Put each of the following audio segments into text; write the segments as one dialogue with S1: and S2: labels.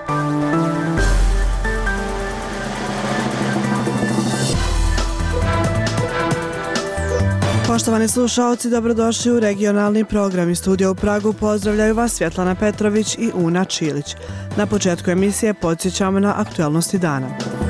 S1: Poštovani slušaoci, dobrodošli u regionalni program. Iz studija u Pragu pozdravljaju vas Svjetlana Petrović i Una Čilić. Na početku emisije podsjećamo na aktualnosti dana.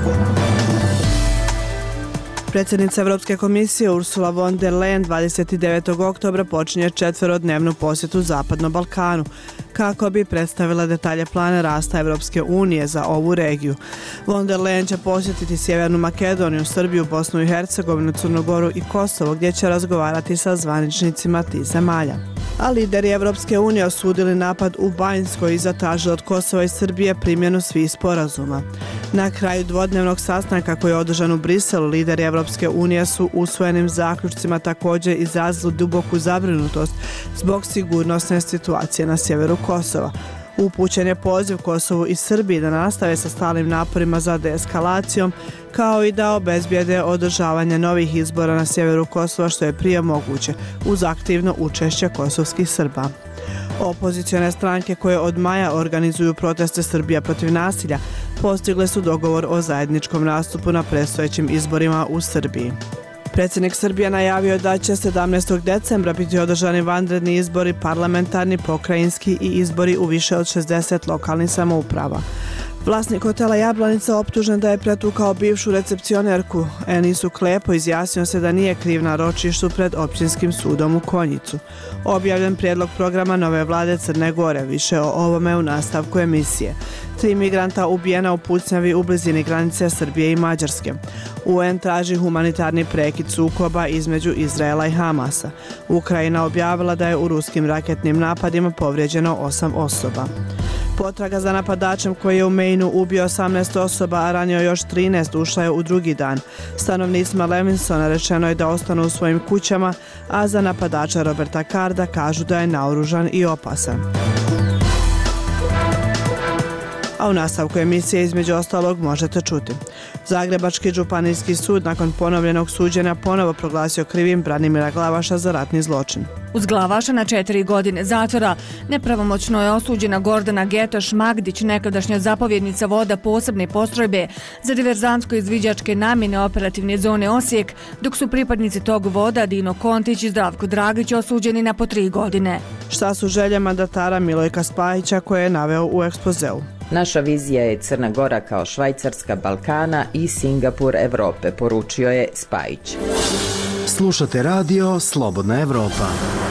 S1: Predsjednica Evropske komisije Ursula von der Leyen 29. oktobra počinje 4-dnevnu posjetu Zapadnom Balkanu kako bi predstavila detalje plana rasta Evropske unije za ovu regiju. Von der Leyen će posjetiti Sjevernu Makedoniju, Srbiju, Bosnu i Hercegovinu, Crnu Goru i Kosovo, gdje će razgovarati sa zvaničnicima tih zemalja. A lideri Evropske unije osudili napad u Banjskoj i zatražili od Kosova i Srbije primjenu svih sporazuma. Na kraju dvodnevnog sastanka koji je održan u Briselu, lideri Evropske unije su usvojenim zaključcima također izrazili duboku zabrinutost zbog sigurnosne situacije na sjeveru Kosova. Upućen je poziv Kosovu i Srbiji da nastave sa stalnim naporima za deeskalacijom, kao i da obezbijede održavanje novih izbora na sjeveru Kosova što je prije moguće, uz aktivno učešće kosovskih Srba. Opozicione stranke koje od maja organizuju proteste Srbija protiv nasilja postigle su dogovor o zajedničkom nastupu na predstojećim izborima u Srbiji. Predsjednik Srbije najavio da će 17. decembra biti održani vanredni izbori, parlamentarni, pokrajinski i izbori u više od 60 lokalnih samouprava. Vlasnik hotela Jablanica optužen da je pretukao bivšu recepcionerku Enisu Klepo izjasnio se da nije kriv na ročištu pred općinskim sudom u Konjicu. Objavljen prijedlog programa nove vlade Crne Gore, više o ovome u nastavku emisije. 3 migranta ubijena u pucnjavi u blizini granice Srbije i Mađarske. UN traži humanitarni prekid sukoba između Izraela i Hamasa. Ukrajina objavila da je u ruskim raketnim napadima povrijeđeno 8 osoba. Potraga za napadačem koji je u Mainu ubio 18 osoba, a ranio još 13, ušla je u drugi dan. Stanovnicima Levinsona rečeno je da ostanu u svojim kućama, a za napadača Roberta Carda kažu da je naoružan i opasan. A u nastavku emisije između ostalog možete čuti. Zagrebački županijski sud nakon ponovljenog suđenja ponovo proglasio krivim Branimira Glavaša za ratni zločin.
S2: Uz Glavaša na 4 godine zatvora nepravomoćno je osuđena Gordana Getoš Magdić, nekadašnja zapovjednica voda posebne postrojbe za diverzantsko-izviđačke namjene operativne zone Osijek, dok su pripadnici tog voda Dino Kontić i Zdravko Dragić osuđeni na po 3 godine.
S1: Šta su želje mandatara Milojka Spajića koje je naveo u ekspozeu?
S3: Naša vizija je Crna Gora kao Švajcarska Balkana i Singapur Evrope, poručio je Spajić.
S4: Slušate radio Slobodna Evropa.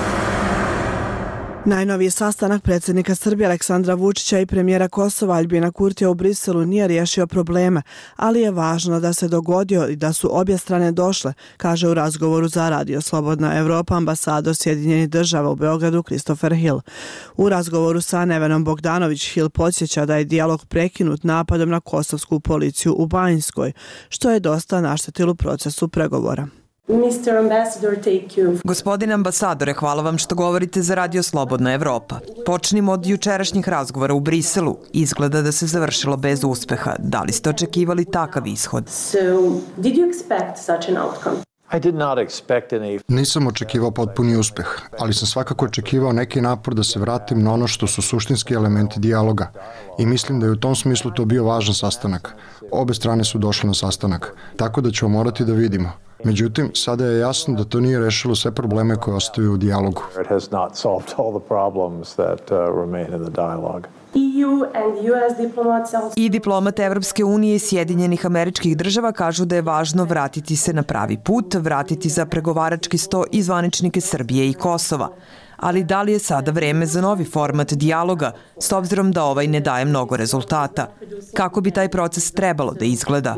S1: Najnoviji sastanak predsjednika Srbije Aleksandra Vučića i premijera Kosova Aljbina Kurtija u Briselu nije riješio probleme, ali je važno da se dogodio i da su obje strane došle, kaže u razgovoru za radio Slobodna Evropa ambasador Sjedinjenih Država u Beogradu Christopher Hill. U razgovoru sa Nevenom Bogdanović Hill podsjeća da je dijalog prekinut napadom na kosovsku policiju u Banjskoj, što je dosta naštetilo procesu pregovora.
S5: Gospodine ambasadore, hvala vam što govorite za radio Slobodna Evropa. Počnimo od jučerašnjih razgovora u Briselu. Izgleda da se završilo bez uspeha. Da li ste očekivali takav ishod?
S6: Nisam očekivao potpuni uspeh, ali sam svakako očekivao neki napor da se vratim na ono što su suštinski elementi dijaloga. I mislim da je u tom smislu to bio važan sastanak. Obe strane su došle na sastanak, tako da ćemo morati da vidimo. Međutim, sada je jasno da to nije rešilo sve probleme koje ostaju u dijalogu.
S5: I diplomate Evropske unije i Sjedinjenih Američkih Država kažu da je važno vratiti se na pravi put, vratiti za pregovarački sto i zvaničnike Srbije i Kosova. Ali da li je sada vreme za novi format dijaloga, s obzirom da ovaj ne daje mnogo rezultata? Kako bi taj proces trebalo da izgleda?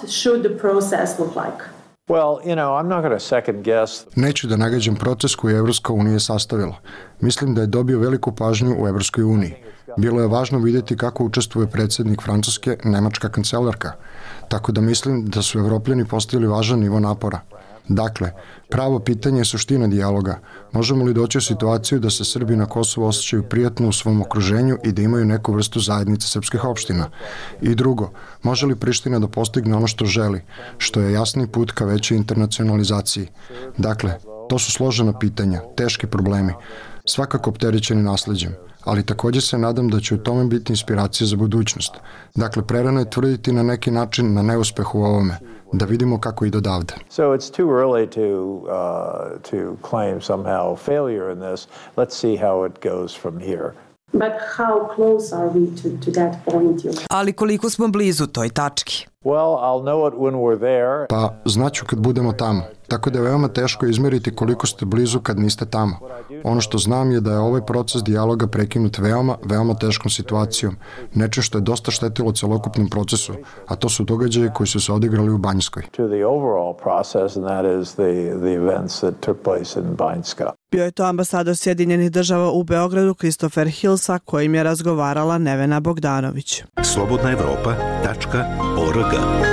S6: Neću da nagađam proces koji je Evropska unija sastavila. Mislim da je dobio veliku pažnju u Evropskoj uniji. Bilo je važno vidjeti kako učestvuje predsjednik Francuske, nemačka kancelarka. Tako da mislim da su Evropljani postavili važan nivo napora. Dakle, pravo pitanje je suština dijaloga. Možemo li doći u situaciju da se Srbi na Kosovu osjećaju prijatno u svom okruženju i da imaju neku vrstu zajednice srpskih opština? I drugo, može li Priština da postigne ono što želi, što je jasni put ka većoj internacionalizaciji? Dakle, to su složena pitanja, teški problemi. svakako opterećeni nasleđem, ali također se nadam da će u tome biti inspiracija za budućnost. Dakle, prerano je tvrditi na neki način na neuspeh u ovome, da vidimo kako ide odavde.
S7: So it's too early to claim somehow failure in this. Let's see how it goes from here.
S8: But how close are we to that point?
S5: Ali koliko smo blizu toj tački?
S7: Well, I'll know it when we're there.
S6: Pa znaću kad budemo tamo. Tako da je veoma teško izmeriti koliko ste blizu kad niste tamo. Ono što znam je da je ovaj proces dijaloga prekinut veoma teškom situacijom. Nečim što je dosta štetilo celokupnom procesu, a to su događaji koji su se odigrali u Banjskoj.
S7: To the overall process, and that is the events that took place in Banjska.
S1: Bio je to ambasador Sjedinjenih država u Beogradu Christopher Hill sa kojim je razgovarala Nevena Bogdanović.
S9: slobodnaevropa.org.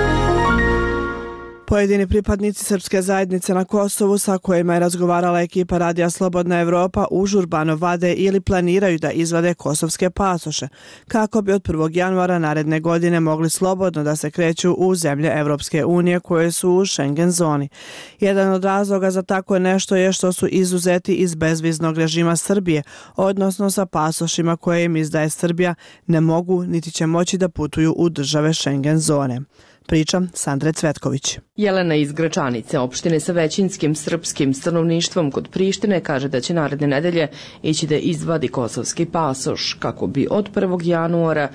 S1: Pojedini pripadnici srpske zajednice na Kosovu sa kojima je razgovarala ekipa Radija Slobodna Evropa užurbano vade ili planiraju da izvade kosovske pasoše kako bi od 1. januara naredne godine mogli slobodno da se kreću u zemlje Evropske unije koje su u Schengen zoni. Jedan od razloga za tako nešto je što su izuzeti iz bezviznog režima Srbije, odnosno sa pasošima koje im izdaje Srbija ne mogu niti će moći da putuju u države Schengen zone. Priča Sandre Cvetković.
S10: Jelena iz Gračanice, opštine sa većinskim srpskim stanovništvom kod Prištine, kaže da će naredne nedelje ići da izvadi kosovski pasoš kako bi od 1. januara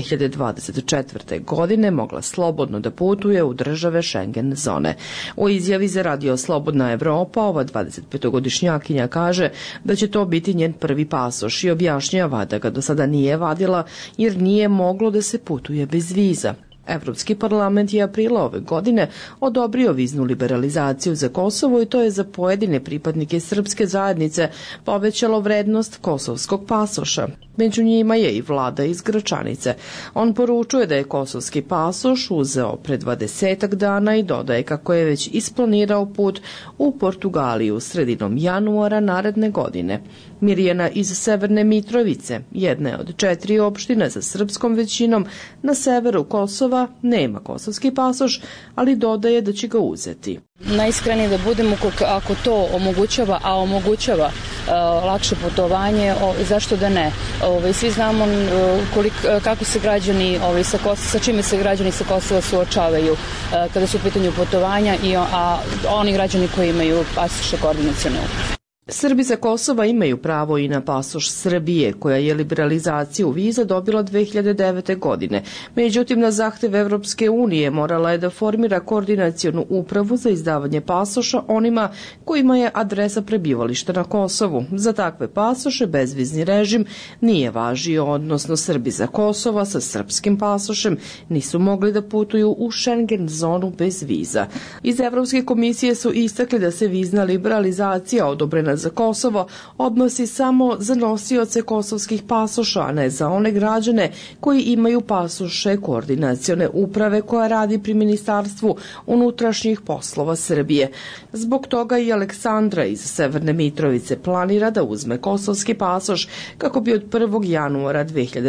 S10: 2024. godine mogla slobodno da putuje u države Schengen zone. U izjavi za Radio Slobodna Evropa ova 25-godišnjakinja kaže da će to biti njen prvi pasoš i objašnjava da ga do sada nije vadila jer nije moglo da se putuje bez viza. Evropski parlament je aprila ove godine odobrio viznu liberalizaciju za Kosovo i to je za pojedine pripadnike srpske zajednice povećalo vrednost kosovskog pasoša. Među njima je i Vlada iz Gračanice. On poručuje da je kosovski pasoš uzeo pre 20 dana i dodaje kako je već isplanirao put u Portugaliju sredinom januara naredne godine. Mirjana iz Severne Mitrovice, jedna je od 4 opštine sa srpskom većinom na severu Kosova, nema kosovski pasoš, ali dodaje da će ga uzeti.
S11: Najiskrenije da budemo, ako to omogućava lakše putovanje, zašto da ne? Svi znamo kako se građani sa čime se građani sa Kosova suočavaju kada su u pitanju putovanja, a oni građani koji imaju pasoše koordinacione uprave.
S10: Srbi sa Kosova imaju pravo i na pasoš Srbije, koja je liberalizaciju viza dobila 2009. godine. Međutim, na zahtev Evropske unije morala je da formira koordinacionu upravu za izdavanje pasoša onima kojima je adresa prebivališta na Kosovu. Za takve pasoše bezvizni režim nije važio, odnosno Srbi sa Kosova sa srpskim pasošem nisu mogli da putuju u Schengen zonu bez viza. Iz Evropske komisije su istakli da se vizna liberalizacija odobrena za Kosovo odnosi samo za nosioce kosovskih pasoša, a ne za one građane koji imaju pasoše koordinacione uprave koja radi pri Ministarstvu unutrašnjih poslova Srbije. Zbog toga i Aleksandra iz Severne Mitrovice planira da uzme kosovski pasoš kako bi od 1. januara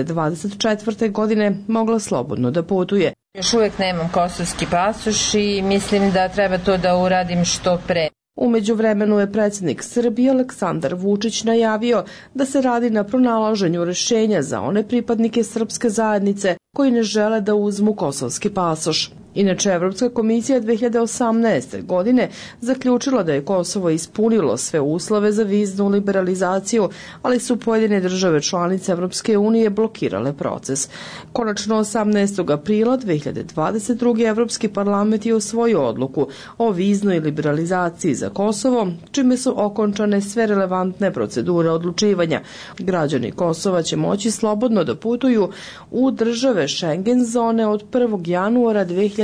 S10: 2024. godine mogla slobodno da putuje.
S12: Još uvijek nemam kosovski pasoš i mislim da treba to da uradim što pre.
S10: U međuvremenu je predsjednik Srbije Aleksandar Vučić najavio da se radi na pronalaženju rešenja za one pripadnike srpske zajednice koji ne žele da uzmu kosovski pasoš. Inače, Evropska komisija 2018. godine zaključila da je Kosovo ispunilo sve uslove za viznu liberalizaciju, ali su pojedine države članice Evropske unije blokirale proces. Konačno 18. aprila 2022. Evropski parlament je usvojio odluku o viznoj liberalizaciji za Kosovo, čime su okončane sve relevantne procedure odlučivanja. Građani Kosova će moći slobodno da putuju u države Schengen zone od 1. januara 2024.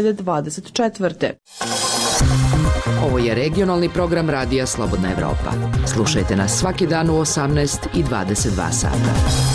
S13: Ovo je regionalni program Radija Slobodna Evropa. Slušajte nas svaki dan u 18 i 22 sata.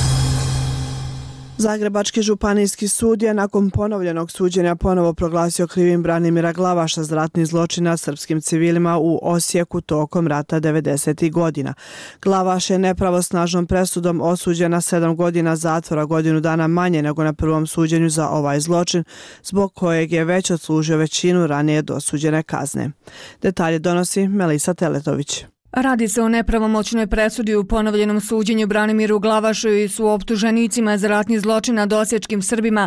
S1: Zagrebački županijski sud je nakon ponovljenog suđenja ponovo proglasio krivim Branimira Glavaša za ratni zločin nad srpskim civilima u Osijeku tokom rata 90. godina. Glavaš je nepravosnažnom presudom osuđen na 7 godina zatvora, godinu dana manje nego na prvom suđenju za ovaj zločin, zbog kojeg je već odslužio većinu ranije dosuđene kazne. Detalje donosi Melisa Teletović.
S2: Radi se o nepravomoćnoj presudi u ponovljenom suđenju Branimiru Glavašu i su optuženicima za ratni zločin nad osječkim Srbima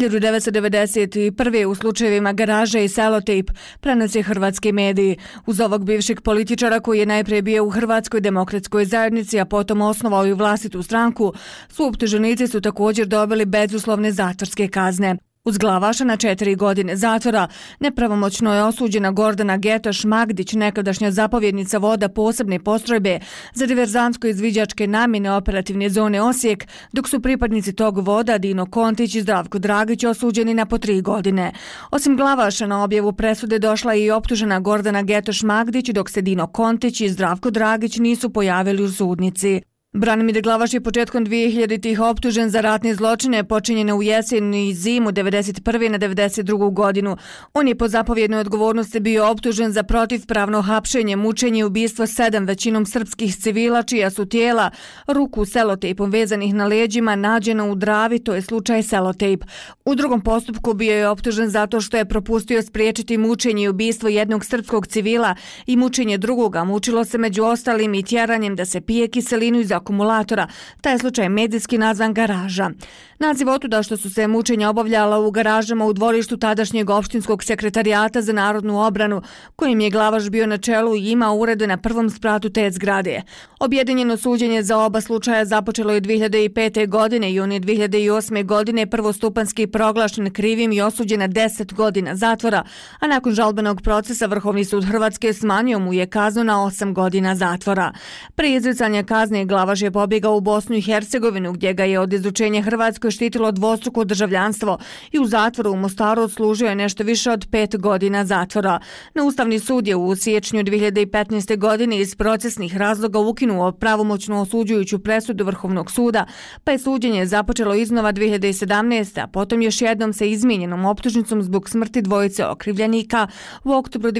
S2: 1991. u slučajevima Garaže i Selotejp, prenose hrvatski mediji. Uz ovog bivšeg političara koji je najprije bio u Hrvatskoj demokratskoj zajednici, a potom osnovao i vlastitu stranku, su optuženici su također dobili bezuslovne zatvorske kazne. Uz Glavaša na 4 godine zatvora nepravomoćno je osuđena Gordana Getoš Magdić, nekadašnja zapovjednica voda posebne postrojbe za diverzantsko-izviđačke namjene operativne zone Osijek, dok su pripadnici tog voda Dino Kontić i Zdravko Dragić osuđeni na po 3 godine. Osim Glavaša na objavu presude došla je i optužena Gordana Getoš Magdić, dok se Dino Kontić i Zdravko Dragić nisu pojavili u sudnici. Branimir Glavaš je početkom 2000-ih optužen za ratne zločine počinjene u jesen i zimu 1991. na 1992. godinu. On je po zapovjednoj odgovornosti bio optužen za protivpravno hapšenje, mučenje i ubistvo 7 većinom srpskih civila čija su tijela ruku selotejpom vezanih na leđima nađeno u Dravi, to je slučaj Selotejp. U drugom postupku bio je optužen zato što je propustio spriječiti mučenje i ubistvo jednog srpskog civila i mučenje drugoga. Mučilo se među ostalim i tjeranjem da se pije kiselinu iz akumulatora. Taj slučaj medijski nazvan Garaža. Naziv otuda što su se mučenja obavljala u garažama u dvorištu tadašnjeg opštinskog sekretarijata za narodnu obranu, kojim je Glavaš bio na čelu i imao urede na prvom spratu te zgrade. Objedinjeno suđenje za oba slučaja započelo je 2005. godine i on je 2008. godine prvostupanski proglašen krivim i osuđen na 10 godina zatvora, a nakon žalbenog procesa Vrhovni sud Hrvatske smanjio mu je kaznu na 8 godina zatvora. Prije izricanja kazne Glavaš je pobjegao u Bosnu i Hercegovinu, gdje ga je od izručenja Hrvatskoj štitilo dvostruko državljanstvo i u zatvoru u Mostaru odslužio je nešto više od 5 godina zatvora. Na Ustavni sud je u siječnju 2015. godine iz procesnih razloga ukinuo pravomoćnu osuđujuću presudu Vrhovnog suda, pa je suđenje započelo iznova 2017. a potom još jednom sa izmijenjenom optužnicom zbog smrti dvojice okrivljenika u oktobru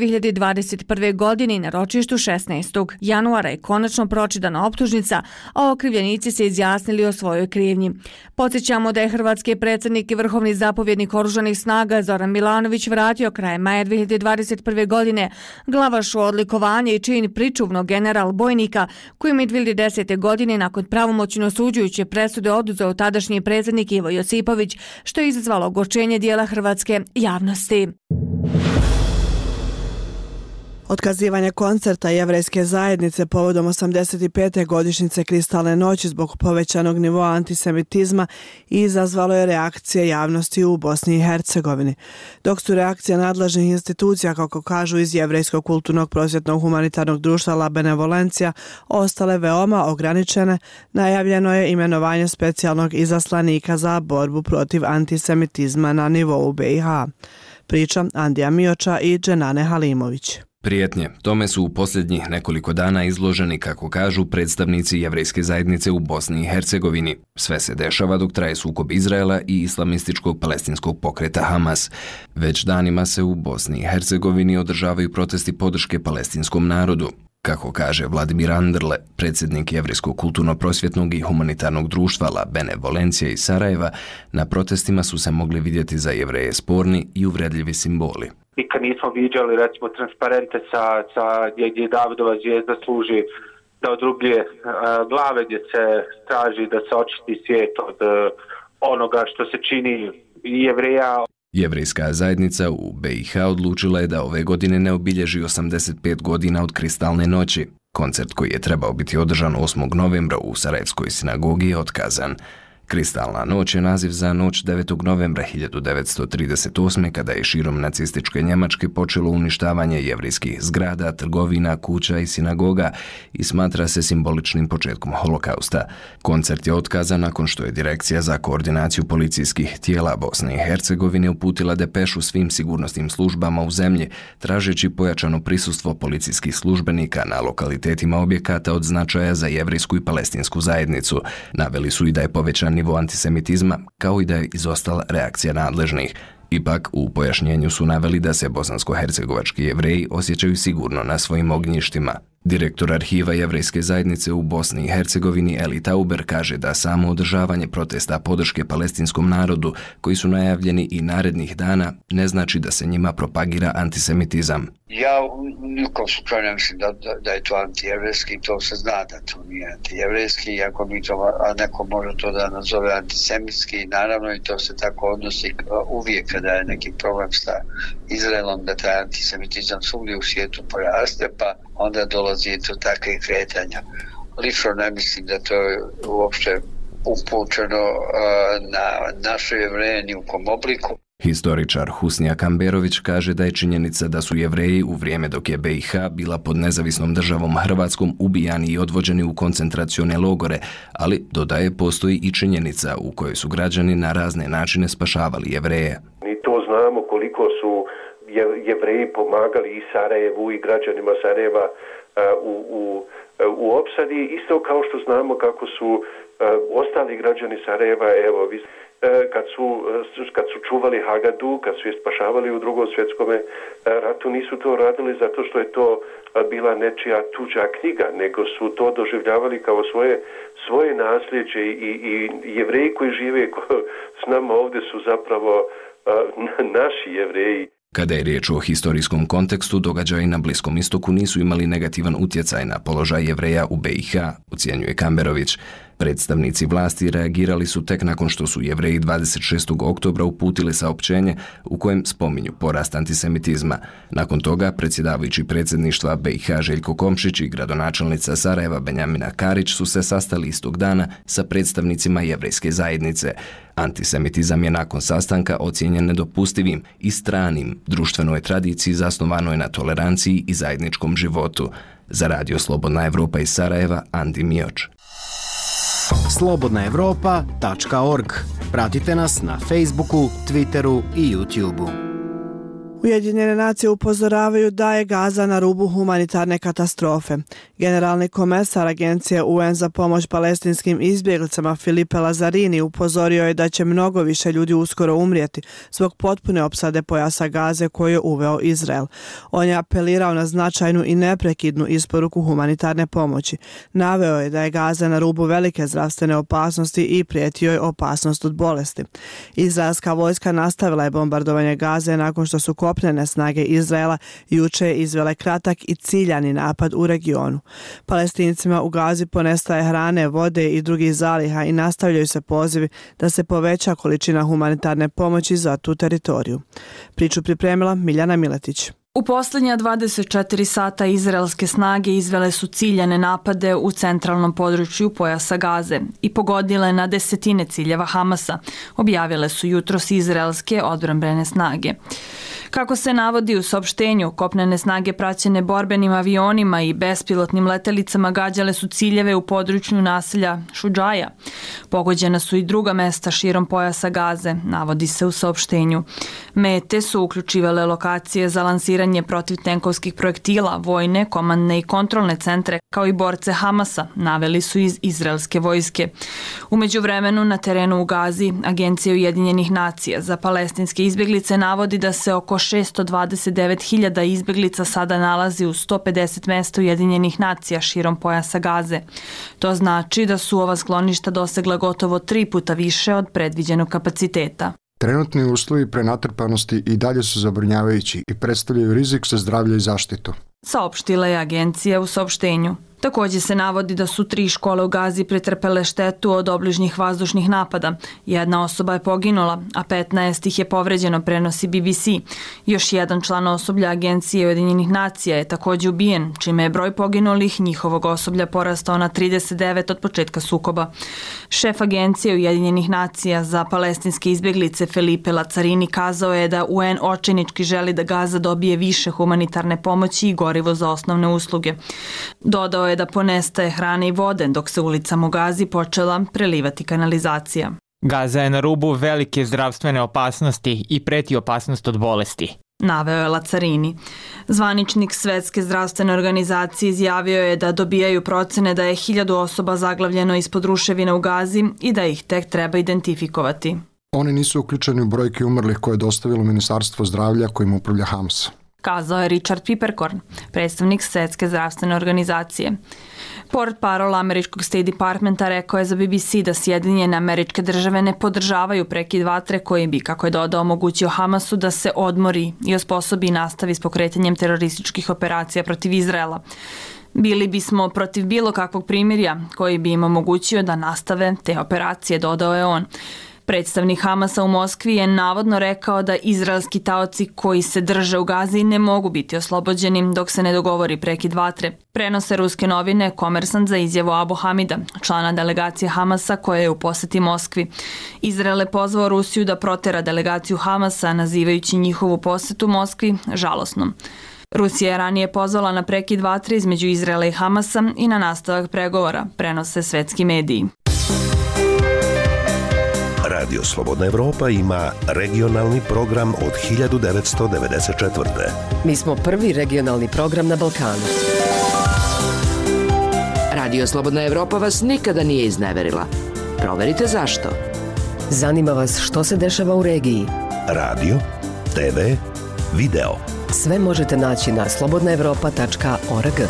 S2: 2021. godine i na ročištu 16. januara je konačno pročitana optužnica, a okrivljenici se izjasnili o svojoj krivnji. Podsjećamo da je hrvatski predsjednik i vrhovni zapovjednik oružanih snaga Zoran Milanović vratio krajem maja 2021. godine Glavašu odlikovanje i čin pričuvnog general bojnika, kojim je 2010. godine nakon pravomoćno osuđujuće presude oduzeo tadašnji predsjednik Ivo Josipović, što je izazvalo ogorčenje dijela hrvatske javnosti.
S1: Otkazivanje koncerta jevrejske zajednice povodom 85. godišnjice Kristalne noći zbog povećanog nivoa antisemitizma izazvalo je reakcije javnosti u Bosni i Hercegovini. Dok su reakcije nadležnih institucija, kako kažu iz Jevrejskog kulturnog prosvjetnog humanitarnog društva La Benevolencija, ostale veoma ograničene, najavljeno je imenovanje specijalnog izaslanika za borbu protiv antisemitizma na nivou BiH. Priča Andija Mioča i Dženane Halimović.
S9: Prijetnje. Tome su u posljednjih nekoliko dana izloženi, kako kažu, predstavnici jevrejske zajednice u Bosni i Hercegovini. Sve se dešava dok traje sukob Izraela i islamističkog palestinskog pokreta Hamas. Već danima se u Bosni i Hercegovini održavaju protesti podrške palestinskom narodu. Kako kaže Vladimir Anderle, predsjednik Jevrejskog kulturno-prosvjetnog i humanitarnog društva La Benevolencija iz Sarajeva, na protestima su se mogli vidjeti za Jevreje sporni i uvredljivi simboli.
S14: Nikad nismo viđali, recimo, transparente gdje Davidova zvijezda služi da odrubljuje glave, gdje se traži da se očisti svijet od onoga što se čini Jevreja.
S9: Jevrejska zajednica u BiH odlučila je da ove godine ne obilježi 85 godina od Kristalne noći. Koncert koji je trebao biti održan 8. novembra u Sarajevskoj sinagogi je otkazan. Kristalna noć je naziv za noć 9. novembra 1938. kada je širom nacističke Njemačke počelo uništavanje jevrejskih zgrada, trgovina, kuća i sinagoga i smatra se simboličnim početkom holokausta. Koncert je otkazan nakon što je Direkcija za koordinaciju policijskih tijela Bosne i Hercegovine uputila depešu svim sigurnosnim službama u zemlji, tražeći pojačano prisustvo policijskih službenika na lokalitetima objekata od značaja za jevrejsku i palestinsku zajednicu. Naveli su i da je povećan nivo antisemitizma, kao i da je izostala reakcija nadležnih. Ipak, u pojašnjenju su naveli da se bosansko-hercegovački Jevreji osjećaju sigurno na svojim ognjištima. Direktor arhiva jevrejske zajednice u Bosni i Hercegovini Eli Tauber kaže da samo održavanje protesta podrške palestinskom narodu, koji su najavljeni i narednih dana, ne znači da se njima propagira antisemitizam.
S15: Ja nikom slučaju ne mislim da je to antijevrejski, to se zna da to nije antijevrejski, iako neko može to da nazove antisemitski, naravno i to se tako odnosi uvijek kada je neki problem sa Izraelom, da taj antisemitizam svugdje u svijetu poraste, pa onda dolazi do takvih kretanja. Lično ne mislim da to je uopšte upućeno na naše Jevreje ni u kom obliku.
S9: Historičar Husnija Kamberović kaže da je činjenica da su Jevreji u vrijeme dok je BiH bila pod nezavisnom državom Hrvatskom ubijani i odvođeni u koncentracione logore, ali dodaje postoji i činjenica u kojoj su građani na razne načine spašavali Jevreje.
S16: Mi to znamo koliko su Jevreji pomagali i Sarajevu i građanima Sarajeva u opsadi, isto kao što znamo kako su ostali građani Sarajeva, evo, kad su čuvali Hagadu, kad su je spašavali u Drugom svjetskom ratu, nisu to radili zato što je to bila nečija tuđa knjiga, nego su to doživljavali kao svoje nasljeđe i Jevreji koji žive s nama ovdje su zapravo naši Jevreji.
S9: Kada je riječ o historijskom kontekstu, događaji na Bliskom istoku nisu imali negativan utjecaj na položaj Jevreja u BiH, ocjenjuje Kamberović. Predstavnici vlasti reagirali su tek nakon što su Jevreji 26. oktobra uputili saopćenje u kojem spominju porast antisemitizma. Nakon toga, predsjedavajući predsjedništva BiH Željko Komšić i gradonačelnica Sarajeva Benjamina Karić su se sastali istog dana sa predstavnicima jevrejske zajednice. Antisemitizam je nakon sastanka ocijenjen nedopustivim i stranim društvenoj tradiciji zasnovanoj na toleranciji i zajedničkom životu. Za Radio Slobodna Evropa iz Sarajeva, Andi Mioč.
S4: slobodnaevropa.org. Pratite nas na Facebooku, Twitteru i YouTubeu.
S1: Ujedinjene nacije upozoravaju da je Gaza na rubu humanitarne katastrofe. Generalni komesar Agencije UN za pomoć palestinskim izbjeglicama Filipe Lazzarini upozorio je da će mnogo više ljudi uskoro umrijeti zbog potpune opsade pojasa Gaze koju je uveo Izrael. On je apelirao na značajnu i neprekidnu isporuku humanitarne pomoći. Naveo je da je Gaza na rubu velike zdravstvene opasnosti i prijetio je opasnost od bolesti. Izraelska vojska nastavila je bombardovanje Gaze nakon što su kopnene snage Izraela juče izvele kratak i ciljani napad u regionu. Palestincima u Gazi ponestaje hrane, vode i drugih zaliha i nastavljaju se pozivi da se poveća količina humanitarne pomoći za tu teritoriju. Priču pripremila Miljana Miletić.
S17: U posljednja 24 sata izraelske snage izvele su ciljane napade u centralnom području pojasa Gaze i pogodile na desetine ciljeva Hamasa, objavile su jutros izraelske odbrambene snage. Kako se navodi u saopštenju, kopnene snage praćene borbenim avionima i bespilotnim letelicama gađale su ciljeve u području naselja Šudžaja. Pogođena su i druga mesta širom pojasa Gaze, navodi se u saopštenju. Mete su uključivale lokacije za lansiranje protivtenkovskih projektila, vojne, komandne i kontrolne centre, kao i borce Hamasa, naveli su iz izraelske vojske. U međuvremenu na terenu u Gazi, Agencija Ujedinjenih nacija za palestinske izbjeglice navodi da se oko 629.000 izbjeglica sada nalazi u 150 mesta Ujedinjenih nacija širom pojasa Gaze. To znači da su ova skloništa dosegla gotovo 3 puta više od predviđenog kapaciteta.
S6: Trenutni uslovi prenatrpanosti i dalje su zabrinjavajući i predstavljaju rizik za zdravlje i zaštitu,
S17: saopštila je agencija u saopštenju. Također se navodi da su 3 škole u Gazi pretrpele štetu od obližnjih vazdušnih napada. Jedna osoba je poginula, a 15 ih je povređeno, prenosi BBC. Još jedan član osoblja Agencije Ujedinjenih nacija je također ubijen, čime je broj poginulih njihovog osoblja porastao na 39 od početka sukoba. Šef Agencije Ujedinjenih nacija za palestinske izbjeglice Filipe Lazzarini kazao je da UN očajnički želi da Gaza dobije više humanitarne pomoći i gorivo za osnovne usluge. Dodao je da ponestaje hrane i vode, dok se ulicama u Gazi počela prelivati kanalizacija.
S18: Gaza je na rubu velike zdravstvene opasnosti i preti opasnost od bolesti,
S17: naveo je Lazzarini. Zvaničnik Svetske zdravstvene organizacije izjavio je da dobijaju procene da je 1000 osoba zaglavljeno ispod ruševina u Gazi i da ih tek treba identifikovati.
S6: Oni nisu uključeni u brojke umrlih koje je dostavilo Ministarstvo zdravlja kojim upravlja Hamas.
S17: kazao je Richard Piperkorn, predstavnik Svetske zdravstvene organizacije. Portparol američkog State Departmenta rekao je za BBC da Sjedinjene Američke Države ne podržavaju prekid vatre koji bi, kako je dodao, omogućio Hamasu da se odmori i osposobi i nastavi s pokretanjem terorističkih operacija protiv Izraela. Bili bismo protiv bilo kakvog primirja koji bi im omogućio da nastave te operacije, dodao je on. Predstavnik Hamasa u Moskvi je navodno rekao da izraelski taoci koji se drže u Gazi ne mogu biti oslobođeni dok se ne dogovori prekid vatre. Prenose ruske novine Komersant za izjavu Abu Hamida, člana delegacije Hamasa koja je u poseti Moskvi. Izrael je pozvao Rusiju da protera delegaciju Hamasa, nazivajući njihovu posetu Moskvi žalosnom. Rusija je ranije pozvala na prekid vatre između Izraela i Hamasa i na nastavak pregovora, prenose svetski mediji.
S19: Radio Slobodna Evropa ima regionalni program od 1994.
S20: Mi smo prvi regionalni program na Balkanu.
S13: Radio Slobodna Evropa vas nikada nije izneverila. Proverite zašto.
S20: Zanima vas što se dešava u regiji.
S19: Radio, TV, video.
S20: Sve možete naći na slobodnaevropa.org.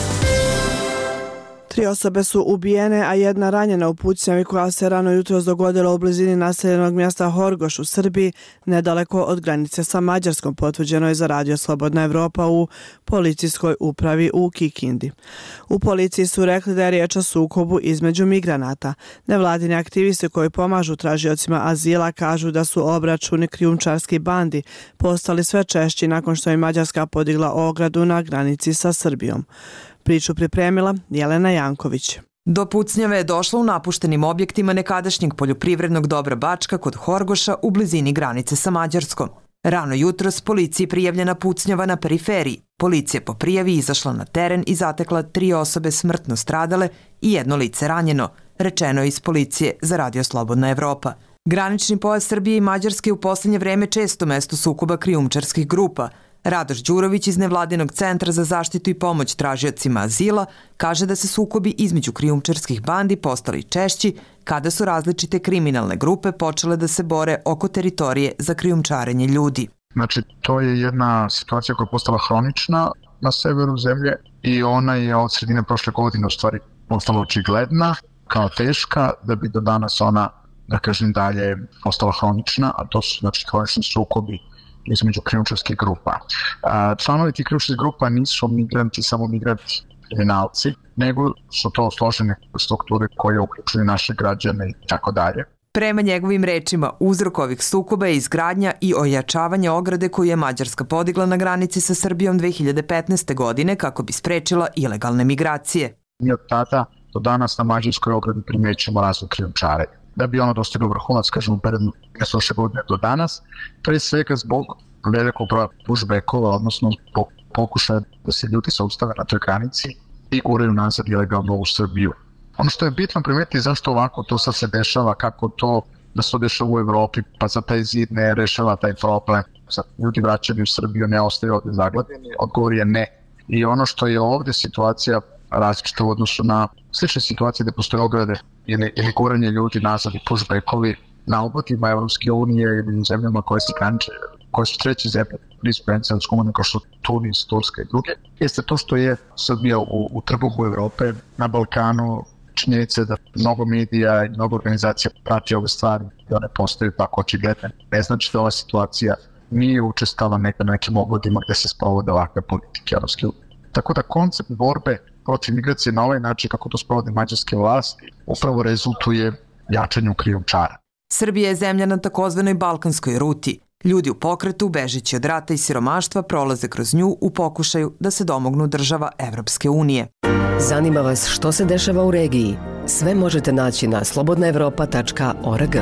S1: 3 osobe su ubijene, a 1 ranjena u pucnjavi koja se rano jutros dogodila u blizini naseljenog mjesta Horgoš u Srbiji, nedaleko od granice sa Mađarskom, potvrđeno je za Radio Slobodna Evropa u policijskoj upravi u Kikindi. U policiji su rekli da je riječ o sukobu između migranata. Nevladini aktivisti koji pomažu tražiocima azila kažu da su obračuni krijumčarski bandi postali sve češći nakon što je Mađarska podigla ogradu na granici sa Srbijom. Priču pripremila Jelena Janković.
S5: Do pucnjave je došlo u napuštenim objektima nekadašnjeg poljoprivrednog dobra Bačka kod Horgoša u blizini granice sa Mađarskom. Rano jutros policiji prijavljena pucnjava na periferiji. Policija po prijavi izašla na teren i zatekla 3 osobe smrtno stradale i 1 lice ranjeno, rečeno je iz policije za Radio Slobodna Evropa. Granični pojas Srbije i Mađarske u posljednje vreme često mesto sukoba krijumčarskih grupa. Radoš Đurović iz Nevladinog centra za zaštitu i pomoć tražiocima azila kaže da se sukobi između krijumčarskih bandi postali češći kada su različite kriminalne grupe počele da se bore oko teritorije za krijumčarenje ljudi.
S21: Znači, to je jedna situacija koja je postala hronična na severu zemlje i ona je od sredine prošle godine u stvari postala očigledna kao teška, da bi do danas ona, da kažem dalje, postala hronična, a to su znači hronični sukobi između krijumčarskih grupa. Članovi tih krijumčarskih grupa nisu migranti, samo migranti kriminalci, nego su to složene strukture koje uključuju naše građane i tako dalje.
S5: Prema njegovim rečima, uzrok ovih sukoba je izgradnja i ojačavanje ograde koju je Mađarska podigla na granici sa Srbijom 2015. godine kako bi sprečila ilegalne migracije.
S21: Mi od tada do danas na mađarskoj ogradi primećujemo razvoj krijumčarenja. Da bi ono dostiglo vrhunac, kažemo, periodu prošle godine do danas, pre svega zbog velikog broja pushbackova, odnosno pokušaja da se ljudi saustave na toj granici i guraju nazad ilegalno u Srbiju. Ono što je bitno primetiti zašto ovako to sad se dešava, kako to da se dešava u Evropi, pa za taj zid ne rešava taj problem. Sad ljudi vraćani u Srbiju ne ostaju ovde zaglavljeni, odgovor je ne. I ono što je ovde situacija različita u odnosu na slične situacije gde postoje ograde ili guranje ljudi nazad i pushbackovi na obodima Evropske unije ili zemljama koje se graniče, koje su treće zemlje blizu granice Evropske unije kao što Tunis, Turska i druge, jeste to što je Srbija u trbuhu Evrope, na Balkanu, činjenice da mnogo medija i mnogo organizacija prati ove stvari i one postaju tako očigledne. Ne znači da ova situacija nije učestala na nekim obodima gde se sprovode ovakve politike Evropske unije. Tako da koncept borbe protiv migracije na ovaj način kako to sprovode mađarske vlasti upravo rezultuje jačanju krijumčara.
S5: Srbija je zemlja na takozvanoj balkanskoj ruti. Ljudi u pokretu, bežeći od rata i siromaštva, prolaze kroz nju u pokušaju da se domognu država Evropske unije.
S20: Zanima vas što se dešava u regiji? Sve možete naći na slobodnaevropa.org.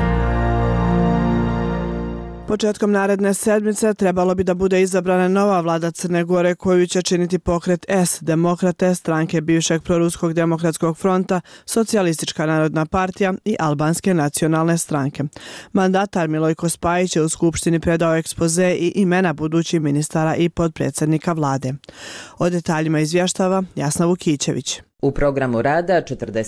S1: Početkom naredne sedmice trebalo bi da bude izabrana nova vlada Crne Gore koju će činiti pokret S, Demokrate, stranke bivšeg proruskog demokratskog fronta, Socijalistička narodna partija i Albanske nacionalne stranke. Mandatar Milojko Spajić je u Skupštini predao ekspoze i imena budućih ministara i podpredsjednika vlade. O detaljima izvještava Jasna Vukićević.
S3: U programu rada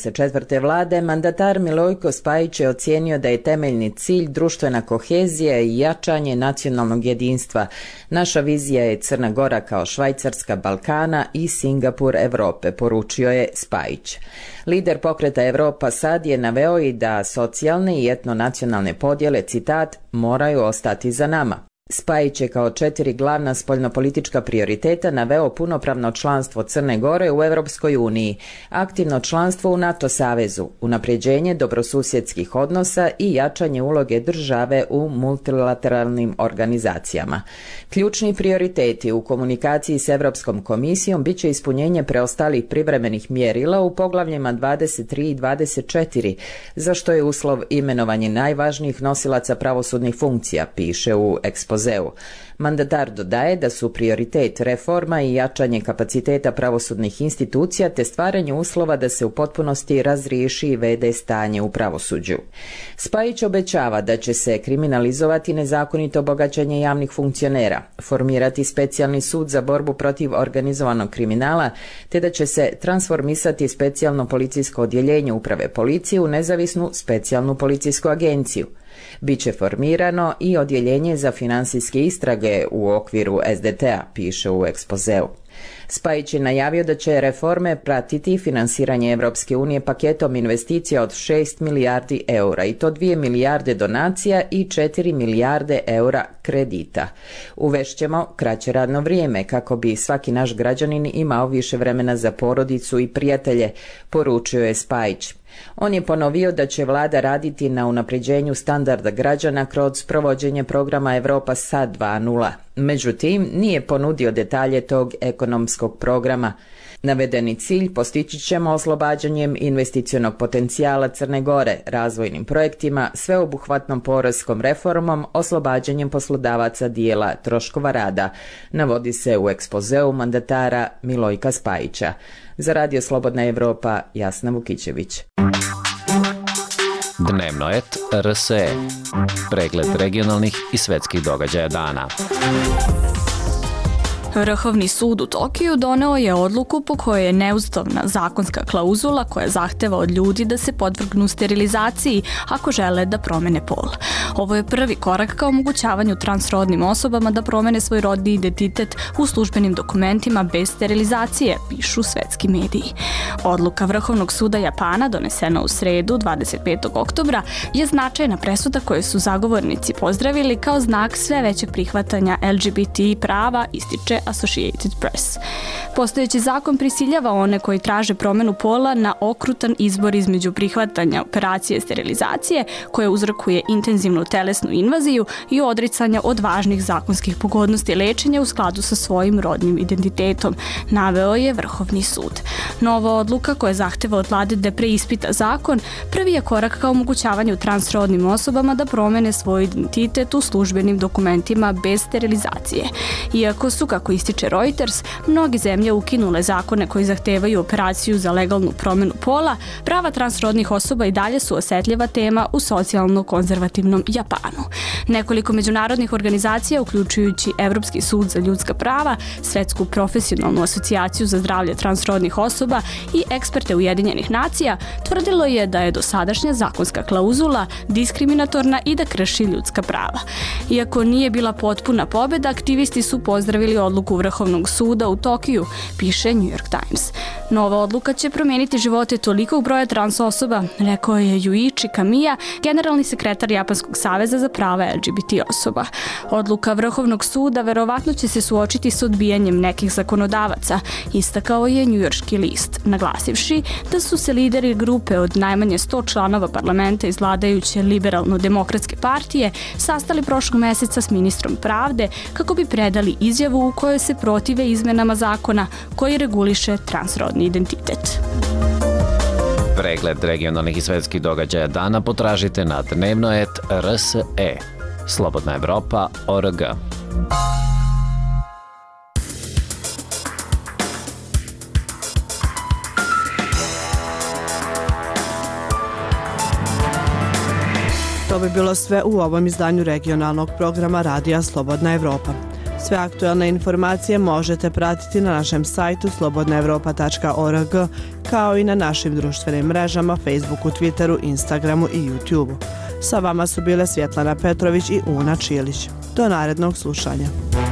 S3: 44. vlade mandatar Milojko Spajić je ocijenio da je temeljni cilj društvena kohezija i jačanje nacionalnog jedinstva. Naša vizija je Crna Gora kao Švajcarska Balkana i Singapur Evrope, poručio je Spajić. Lider pokreta Evropa Sad je naveo i da socijalne i etnonacionalne podjele, citat, moraju ostati za nama. Spajić je kao 4 glavna spoljnopolitička prioriteta naveo punopravno članstvo Crne Gore u Evropskoj uniji, aktivno članstvo u NATO savezu, unapređenje dobrosusjedskih odnosa i jačanje uloge države u multilateralnim organizacijama. Ključni prioriteti u komunikaciji s Evropskom komisijom biće ispunjenje preostalih privremenih mjerila u poglavljima 23 i 24, za što je uslov imenovanje najvažnijih nosilaca pravosudnih funkcija, piše u ekspozeu. Mandatar dodaje da su prioritet reforma i jačanje kapaciteta pravosudnih institucija te stvaranje uslova da se u potpunosti razriješi i vede stanje u pravosuđu. Spajić obećava da će se kriminalizovati nezakonito bogaćenje javnih funkcionera, formirati specijalni sud za borbu protiv organizovanog kriminala, te da će se transformisati specijalno policijsko odjeljenje uprave policije u nezavisnu specijalnu policijsku agenciju. Biće formirano i odjeljenje za finansijske istrage u okviru SDT-a, piše u ekspozeu. Spajić je najavio da će reforme pratiti finansiranje Evropske unije paketom investicija od 6 milijardi eura i to 2 milijarde donacija i 4 milijarde eura kredita. Uvešćemo kraće radno vrijeme kako bi svaki naš građanin imao više vremena za porodicu i prijatelje, poručio je Spajić. On je ponovio da će vlada raditi na unapređenju standarda građana kroz provođenje programa Evropa Sad 2.0. Međutim, nije ponudio detalje tog ekonomskog programa. Navedeni cilj postići ćemo oslobađanjem investicionog potencijala Crne Gore, razvojnim projektima, sveobuhvatnom poreskom reformom, oslobađanjem poslodavaca dijela troškova rada, navodi se u ekspozeu mandatara Milojka Spajića. Za Radio Slobodna Evropa, Jasna Vukićević.
S22: Dnevnoet RSE. Pregled regionalnih i svetskih događaja dana.
S17: Vrhovni sud u Tokiju doneo je odluku po kojoj je neustavna zakonska klauzula koja zahteva od ljudi da se podvrgnu sterilizaciji ako žele da promene pol. Ovo je prvi korak ka omogućavanju transrodnim osobama da promene svoj rodni identitet u službenim dokumentima bez sterilizacije, pišu svetski mediji. Odluka Vrhovnog suda Japana, donesena u sredu 25. oktobra, je značajna presuda koju su zagovornici pozdravili kao znak sve većeg prihvatanja LGBT prava, ističe Associated Press. Postojeći zakon prisiljava one koji traže promenu pola na okrutan izbor između prihvatanja operacije sterilizacije, koja uzrokuje intenzivnu telesnu invaziju, i odricanja od važnih zakonskih pogodnosti lečenja u skladu sa svojim rodnim identitetom, naveo je Vrhovni sud. Nova odluka koja zahteva od vlade da preispita zakon prvi je korak ka omogućavanju transrodnim osobama da promene svoj identitet u službenim dokumentima bez sterilizacije. Iako su, kako ističe Reuters, mnoge zemlje ukinule zakone koji zahtevaju operaciju za legalnu promenu pola, prava transrodnih osoba i dalje su osetljiva tema u socijalno-konzervativnom Japanu. Nekoliko međunarodnih organizacija, uključujući Evropski sud za ljudska prava, Svetsku profesionalnu asocijaciju za zdravlje transrodnih osoba i eksperte Ujedinjenih nacija, tvrdilo je da je dosadašnja zakonska klauzula diskriminatorna i da krši ljudska prava. Iako nije bila potpuna pobjeda, aktivisti su pozdravili odluku Vrhovnog suda u Tokiju, piše New York Times. Nova odluka će promijeniti živote tolikog broja trans osoba, rekao je Yuichi Kamiya, generalni sekretar Japanskog saveza za prava LGBT osoba. Odluka Vrhovnog suda verovatno će se suočiti s odbijanjem nekih zakonodavaca, istakao je njujorški list, naglasivši da su se lideri grupe od najmanje 100 članova parlamenta iz vladajuće liberalno-demokratske partije sastali prošlog meseca s ministrom pravde kako bi predali izjavu u kojoj se protive izmenama zakona koji reguliše transrodni identitet.
S22: Pregled regionalnih i svetskih događaja dana potražite na Dnevnoet RSE. Slobodna Evropa.org.
S1: To bi bilo sve u ovom izdanju regionalnog programa Radija Slobodna Evropa. Sve aktuelne informacije možete pratiti na našem sajtu slobodnaevropa.org, kao i na našim društvenim mrežama Facebooku, Twitteru, Instagramu i YouTubeu. Sa vama su bile Svjetlana Petrović i Una Čilić. Do narednog slušanja.